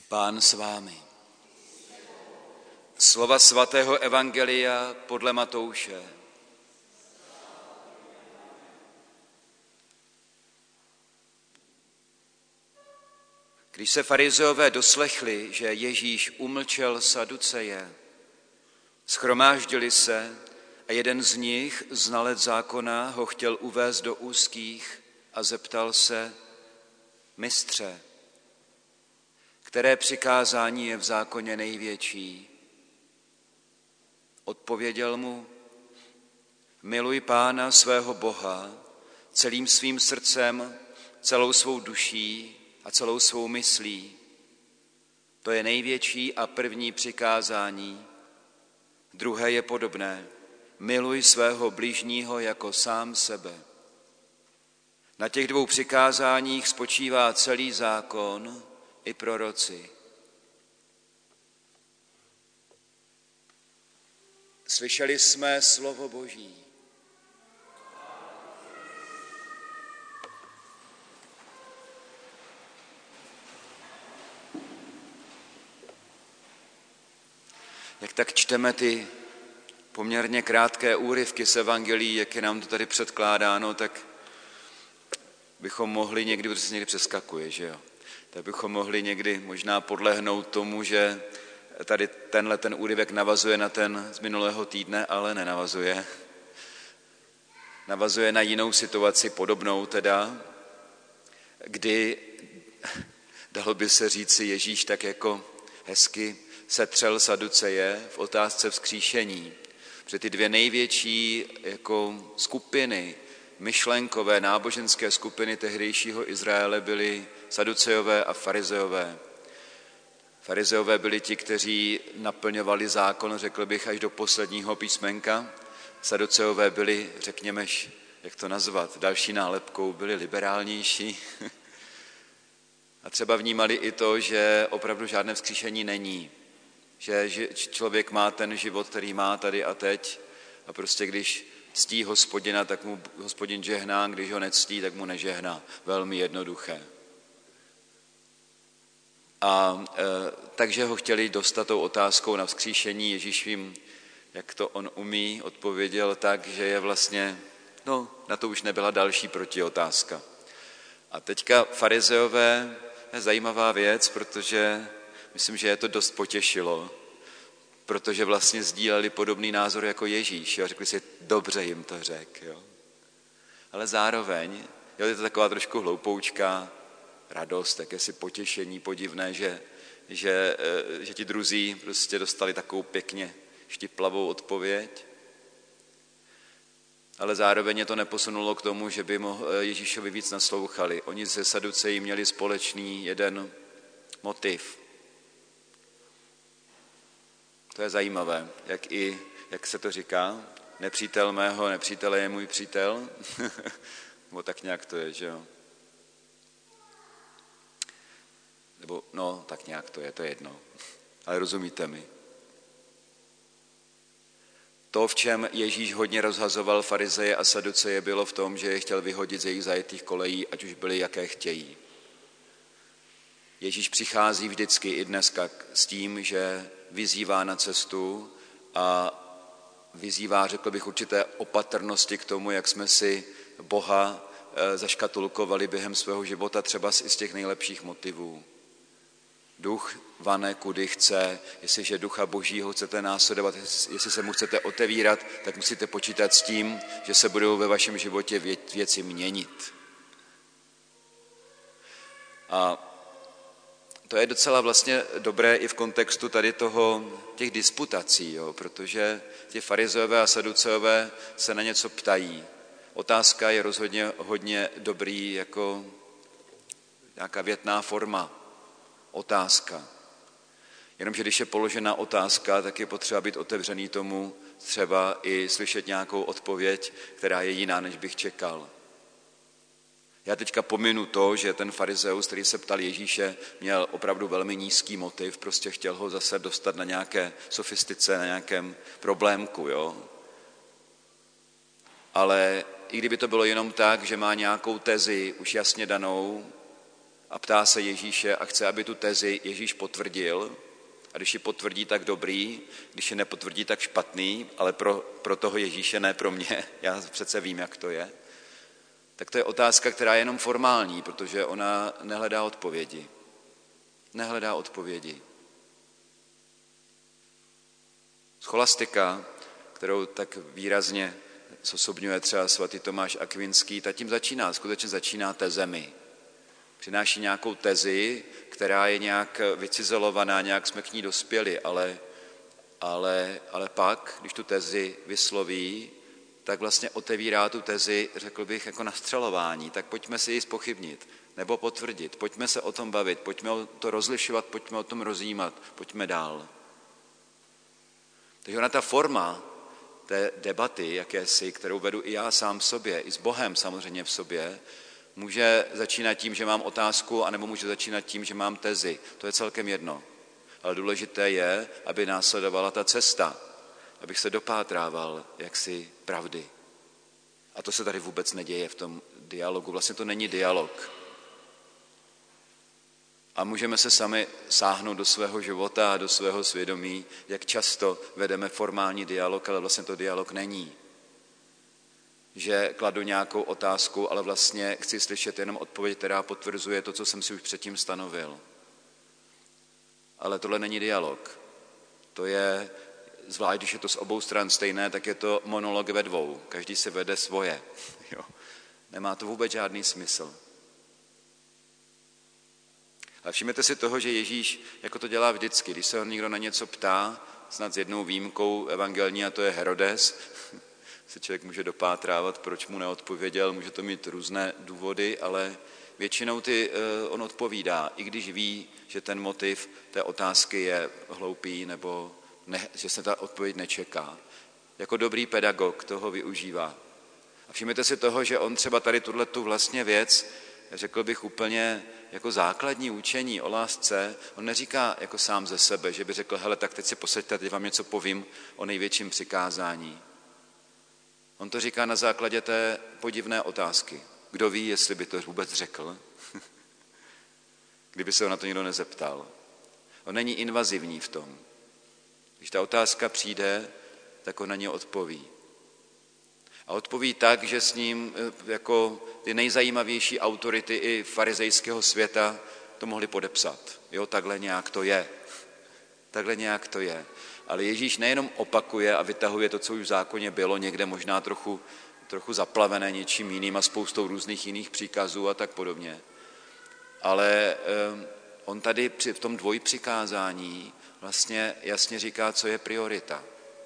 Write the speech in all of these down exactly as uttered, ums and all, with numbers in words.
Pán s vámi. Slova svatého evangelia podle Matouše. Když se farizeové doslechli, že Ježíš umlčel Saduceje, shromáždili se a jeden z nich, znalec zákona, ho chtěl uvést do úzkých a zeptal se: Mistře, které přikázání je v zákoně největší? Odpověděl mu: Miluj Pána svého Boha celým svým srdcem, celou svou duší a celou svou myslí. To je největší a první přikázání. Druhé je podobné: miluj svého bližního jako sám sebe. Na těch dvou přikázáních spočívá celý zákon i proroci. Slyšeli jsme slovo Boží. Jak tak čteme ty poměrně krátké úryvky z evangelií, jak je nám to tady předkládáno, tak bychom mohli někdy, protože se někdy přeskakuje, že jo? Tak bychom mohli někdy možná podlehnout tomu, že tady tenhle ten úryvek navazuje na ten z minulého týdne, ale nenavazuje. Navazuje na jinou situaci, podobnou teda, kdy, dalo by se říci, Ježíš tak jako hezky setřel Saduceje v otázce vzkříšení. Protože ty dvě největší jako skupiny, myšlenkové, náboženské skupiny tehdejšího Izraele byly Saducejové a Farizeové. Farizeové byli ti, kteří naplňovali zákon, řekl bych, až do posledního písmenka. Saducejové byli, řekněme, jak to nazvat, další nálepkou, byli liberálnější. A třeba vnímali i to, že opravdu žádné vzkříšení není. Že člověk má ten život, který má tady a teď, a prostě když ctí Hospodina, tak mu Hospodin žehná, když ho nectí, tak mu nežehná. Velmi jednoduché. A e, takže ho chtěli dostat tou otázkou na vzkříšení. Ježíš jim, jak to on umí, odpověděl tak, že je vlastně, no na to už nebyla další protiotázka. A teďka farizeové je zajímavá věc, protože myslím, že je to dost potěšilo, protože vlastně sdíleli podobný názor jako Ježíš. Jo? Řekli si, dobře jim to řek. Jo? Ale zároveň, jo, je to taková trošku hloupoučka, radost, jakési potěšení podivné, že, že, že ti druzí prostě dostali takovou pěkně štiplavou odpověď. Ale zároveň je to neposunulo k tomu, že by Ježíšovi víc naslouchali. Oni se Saduceji měli společný jeden motiv. To je zajímavé, jak, i, jak se to říká, nepřítel mého nepřítele je můj přítel, nebo tak nějak to je, že jo. Nebo, no, tak nějak to je, to je jedno, ale rozumíte mi. To, v čem Ježíš hodně rozhazoval farizeje a saduceje, bylo v tom, že je chtěl vyhodit z jejich zajetých kolejí, ať už byly jaké chtějí. Ježíš přichází vždycky i dneska s tím, že vyzývá na cestu a vyzývá, řekl bych, určité opatrnosti k tomu, jak jsme si Boha zaškatulkovali během svého života, třeba i z těch nejlepších motivů. Duch vane, kudy chce, jestliže Ducha Božího chcete následovat, jestli se mu chcete otevírat, tak musíte počítat s tím, že se budou ve vašem životě věci měnit. A to je docela vlastně dobré i v kontextu tady toho, těch disputací, jo, protože ti farizeové a saduceové se na něco ptají. Otázka je rozhodně hodně dobrý, jako nějaká větná forma. Otázka. Jenomže když je položena otázka, tak je potřeba být otevřený tomu, třeba i slyšet nějakou odpověď, která je jiná, než bych čekal. Já teďka pominu to, že ten farizeus, který se ptal Ježíše, měl opravdu velmi nízký motiv, prostě chtěl ho zase dostat na nějaké sofistice, na nějakém problémku, jo. Ale i kdyby to bylo jenom tak, že má nějakou tezi už jasně danou, a ptá se Ježíše a chce, aby tu tezi Ježíš potvrdil. A když ji potvrdí, tak dobrý, když ji nepotvrdí, tak špatný, ale pro, pro toho Ježíše, ne pro mě, já přece vím, jak to je. Tak to je otázka, která je jenom formální, protože ona nehledá odpovědi. Nehledá odpovědi. Scholastika, kterou tak výrazně zosobňuje třeba svatý Tomáš Akvinský, ta tím začíná, skutečně začíná tezemi. Přináší nějakou tezi, která je nějak vycizelovaná, nějak jsme k ní dospěli, ale, ale, ale pak, když tu tezi vysloví, tak vlastně otevírá tu tezi, řekl bych, jako nastřelování. Tak pojďme si ji zpochybnit nebo potvrdit, pojďme se o tom bavit, pojďme to rozlišovat, pojďme o tom rozjímat, pojďme dál. Takže ona ta forma té debaty, jakési, kterou vedu i já sám v sobě, i s Bohem samozřejmě v sobě, může začínat tím, že mám otázku, anebo může začínat tím, že mám tezi. To je celkem jedno. Ale důležité je, aby následovala ta cesta, abych se dopátrával jaksi pravdy. A to se tady vůbec neděje v tom dialogu. Vlastně to není dialog. A můžeme se sami sáhnout do svého života a do svého svědomí, jak často vedeme formální dialog, ale vlastně to dialog není. Že kladu nějakou otázku, ale vlastně chci slyšet jenom odpověď, která potvrzuje to, co jsem si už předtím stanovil. Ale tohle není dialog. To je, zvlášť když je to z obou stran stejné, tak je to monolog ve dvou. Každý si vede svoje. Jo. Nemá to vůbec žádný smysl. Ale všimněte si toho, že Ježíš jako to dělá vždycky. Když se ho někdo na něco ptá, snad s jednou výjimkou evangelní, a to je Herodes, se člověk může dopátrávat, proč mu neodpověděl, může to mít různé důvody, ale většinou ty, on odpovídá, i když ví, že ten motiv té otázky je hloupý nebo ne, že se ta odpověď nečeká. Jako dobrý pedagog toho využívá. A všimněte si toho, že on třeba tady tuhletu vlastně věc, řekl bych úplně jako základní učení o lásce, on neříká jako sám ze sebe, že by řekl, hele, tak teď si posaďte, teď vám něco povím o největším přikázání. On to říká na základě té podivné otázky. Kdo ví, jestli by to vůbec řekl, kdyby se ho na to nikdo nezeptal. On není invazivní v tom. Když ta otázka přijde, tak on na ně odpoví. A odpoví tak, že s ním jako ty nejzajímavější autority i farizejského světa to mohli podepsat. Jo, takhle nějak to je. Takhle nějak to je. Ale Ježíš nejenom opakuje a vytahuje to, co už v zákoně bylo, někde možná trochu, trochu zaplavené něčím jiným a spoustou různých jiných příkazů a tak podobně. Ale on tady při, v tom dvojpřikázání vlastně jasně říká, co je priorita.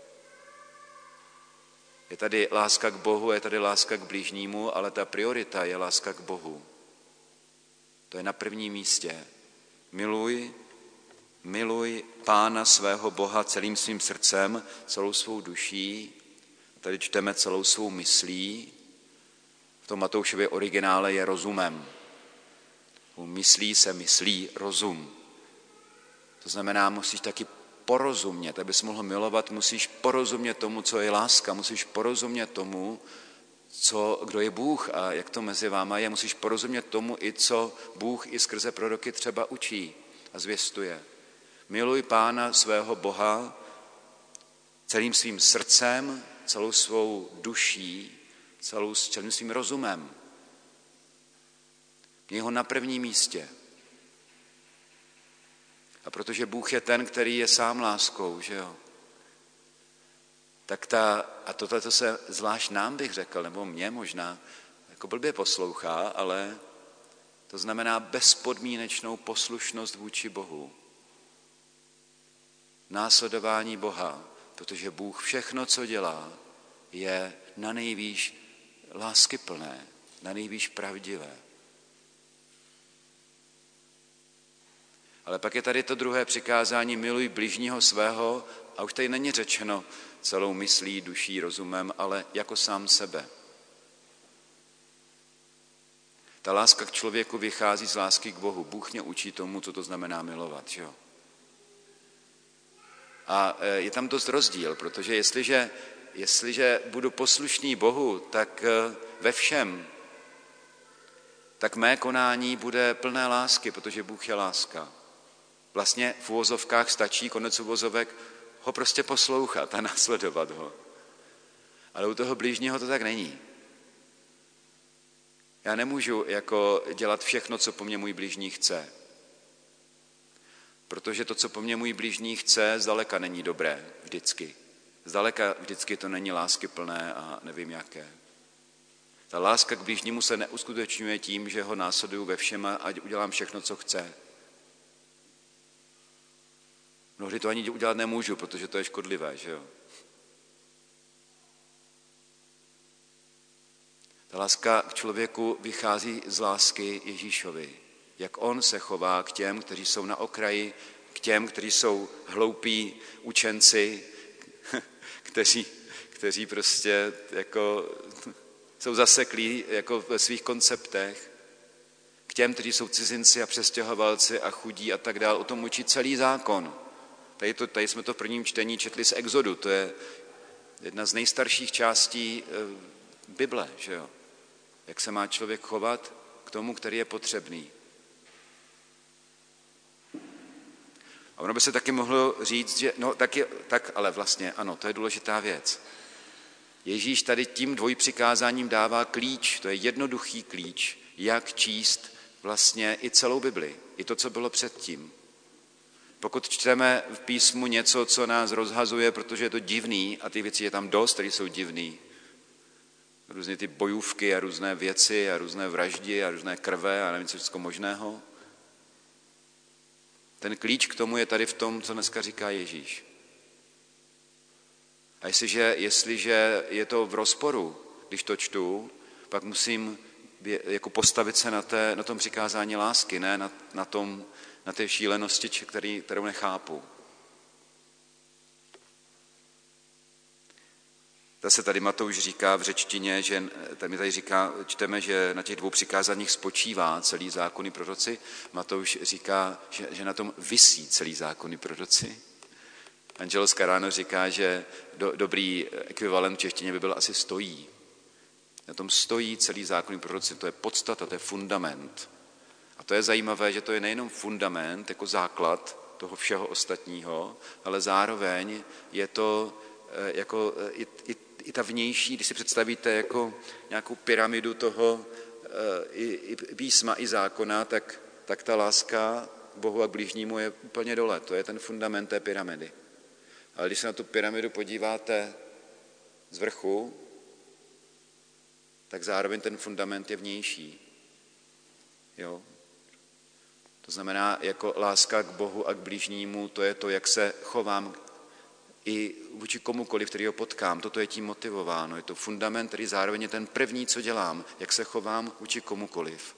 Je tady láska k Bohu, je tady láska k bližnímu, ale ta priorita je láska k Bohu. To je na prvním místě. Miluj, miluj Pána svého Boha celým svým srdcem, celou svou duší. Tady čteme celou svou myslí. V tom Matoušově originále je rozumem. U myslí se myslí rozum. To znamená, musíš taky porozumět, abys mohl milovat, musíš porozumět tomu, co je láska, musíš porozumět tomu, co, kdo je Bůh a jak to mezi váma je, musíš porozumět tomu i co Bůh i skrze proroky třeba učí a zvěstuje. Miluj Pána svého Boha celým svým srdcem, celou svou duší, celou, celým svým rozumem. Měj ho na prvním místě. A protože Bůh je ten, který je sám láskou, že jo, tak ta, a tohle to se zvlášť nám bych řekl, nebo mě možná, jako blbě poslouchá, ale to znamená bezpodmínečnou poslušnost vůči Bohu. Následování Boha, protože Bůh všechno, co dělá, je na nejvýš láskyplné, na nejvýš pravdivé. Ale pak je tady to druhé přikázání, miluj bližního svého, a už tady není řečeno celou myslí, duší, rozumem, ale jako sám sebe. Ta láska k člověku vychází z lásky k Bohu. Bůh mě učí tomu, co to znamená milovat. Že jo? A je tam dost rozdíl, protože jestliže, jestliže budu poslušný Bohu, tak ve všem tak mé konání bude plné lásky, protože Bůh je láska. Vlastně v uvozovkách stačí, konec uvozovek, ho prostě poslouchat a následovat ho. Ale u toho blížního to tak není. Já nemůžu jako dělat všechno, co po mně můj blížní chce. Protože to, co po mně můj blížní chce, zdaleka není dobré vždycky. Zdaleka vždycky to není láskyplné a nevím jaké. Ta láska k blížnímu se neuskutečňuje tím, že ho následuju ve všem a udělám všechno, co chce. Mnohdy to ani udělat nemůžu, protože to je škodlivé, že jo? Ta láska k člověku vychází z lásky Ježíšovi. Jak on se chová k těm, kteří jsou na okraji, k těm, kteří jsou hloupí učenci, kteří, kteří prostě jako jsou zaseklí jako ve svých konceptech, k těm, kteří jsou cizinci a přestěhovalci a chudí a tak dál. O tom učí celý zákon. Tady, to, tady jsme to v prvním čtení četli z Exodu, to je jedna z nejstarších částí Bible, že jo? Jak se má člověk chovat k tomu, který je potřebný. A ono by se taky mohlo říct, že no tak, je, tak ale vlastně ano, to je důležitá věc. Ježíš tady tím dvojpřikázáním dává klíč, to je jednoduchý klíč, jak číst vlastně i celou Bibli, i to, co bylo předtím. Pokud čteme v písmu něco, co nás rozhazuje, protože je to divný, a ty věci je tam dost, které jsou divný, různé ty bojůvky a různé věci a různé vraždy a různé krve a nevím, co všechno možného. Ten klíč k tomu je tady v tom, co dneska říká Ježíš. A jestliže, jestliže je to v rozporu, když to čtu, pak musím jako postavit se na, té, na tom přikázání lásky, ne na, na, tom, na té šílenosti, který, kterou nechápu. Zase tady Matouš říká v řečtině, že tady tady říká, čteme, že na těch dvou přikázáních spočívá celý zákon i proroci. Matouš říká, že, že na tom visí celý zákon i proroci. Angelo Scarano říká, že do, dobrý ekvivalent v češtině by byl asi stojí. Na tom stojí celý zákon i proroci, to je podstata, to je fundament. A to je zajímavé, že to je nejenom fundament, jako základ toho všeho ostatního, ale zároveň je to jako i, i, i ta vnější, když si představíte jako nějakou pyramidu toho i, i písma, i zákona, tak, tak ta láska k Bohu a k blížnímu je úplně dole. To je ten fundament té pyramidy. Ale když se na tu pyramidu podíváte z vrchu, tak zároveň ten fundament je vnější. Jo? To znamená, jako láska k Bohu a k blížnímu, to je to, jak se chovám i vůči komukoliv, který ho potkám. Toto je tím motivováno. Je to fundament, který zároveň je ten první, co dělám, jak se chovám vůči komukoliv.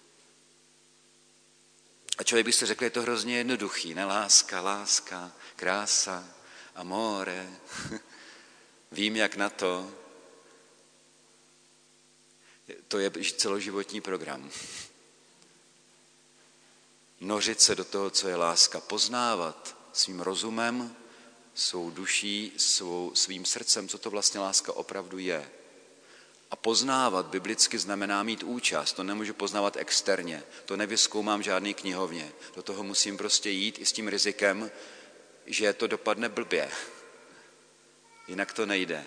A člověk by si řekl, je to hrozně jednoduchý, ne? Láska, láska, krása, amore. Vím, jak na to. To je celoživotní program. Nořit se do toho, co je láska, poznávat svým rozumem, svou duší, svou, svým srdcem, co to vlastně láska opravdu je. A poznávat biblicky znamená mít účast. To nemůžu poznávat externě. To nevyzkoumám žádný knihovně. Do toho musím prostě jít i s tím rizikem, že to dopadne blbě. Jinak to nejde.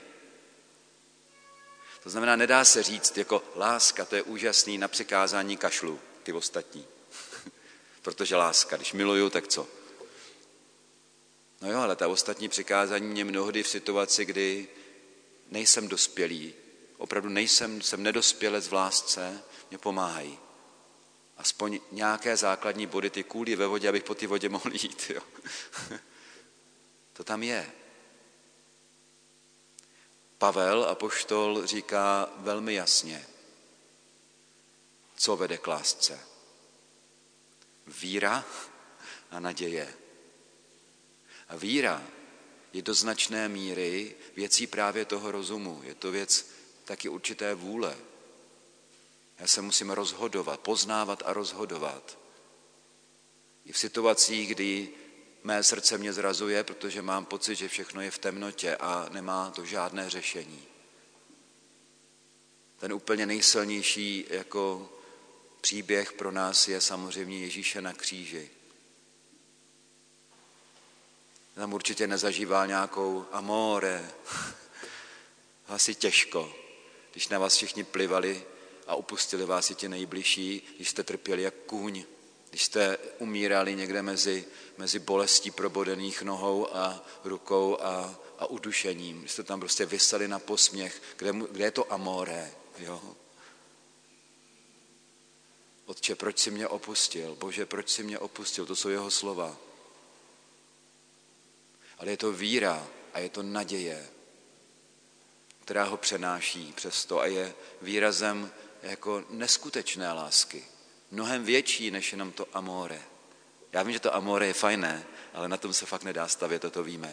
To znamená, nedá se říct jako láska, to je úžasný, na přikázání kašlu, ty ostatní. Protože láska, když miluju, tak co? No jo, ale ta ostatní přikázání mě mnohdy v situaci, kdy nejsem dospělý, opravdu nejsem, jsem nedospělec v lásce, mě pomáhají. Aspoň nějaké základní body, ty kůly ve vodě, abych po té vodě mohl jít. Jo. To tam je. Pavel apoštol říká velmi jasně, co vede k lásce. Víra a naděje. A víra je do značné míry věcí právě toho rozumu. Je to věc taky určité vůle. Já se musím rozhodovat, poznávat a rozhodovat. I v situacích, kdy mé srdce mě zrazuje, protože mám pocit, že všechno je v temnotě a nemá to žádné řešení. Ten úplně nejsilnější jako příběh pro nás je samozřejmě Ježíše na kříži. Tam určitě nezažíval nějakou amore. Asi těžko, když na vás všichni plivali a opustili vás i ti nejbližší, když jste trpěli jak kůň, když jste umírali někde mezi, mezi bolestí probodených nohou a rukou a, a udušením. Když jste tam prostě viseli na posměch, kde, kde je to amore, jo? Otče, proč jsi mě opustil? Bože, proč jsi mě opustil? To jsou jeho slova. Ale je to víra a je to naděje, která ho přenáší přes to a je výrazem jako neskutečné lásky. Mnohem větší, než jenom to amore. Já vím, že to amore je fajné, ale na tom se fakt nedá stavět, to, to víme.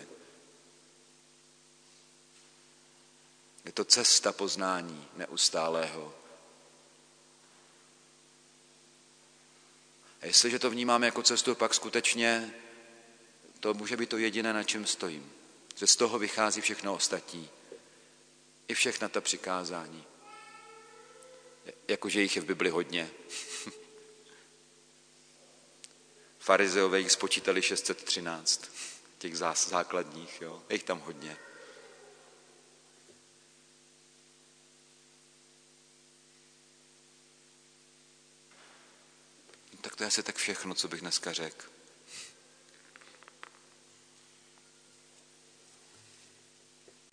Je to cesta poznání neustálého. A jestliže to vnímáme jako cestu, pak skutečně to může být to jediné, na čem stojím. Že z toho vychází všechno ostatní. I všechna ta přikázání. Jakože jich je v Bibli hodně. Farizeové jich spočítali šest set třináct. Těch základních, jo. Je jich tam hodně. Tak to je asi tak všechno, co bych dneska řekl.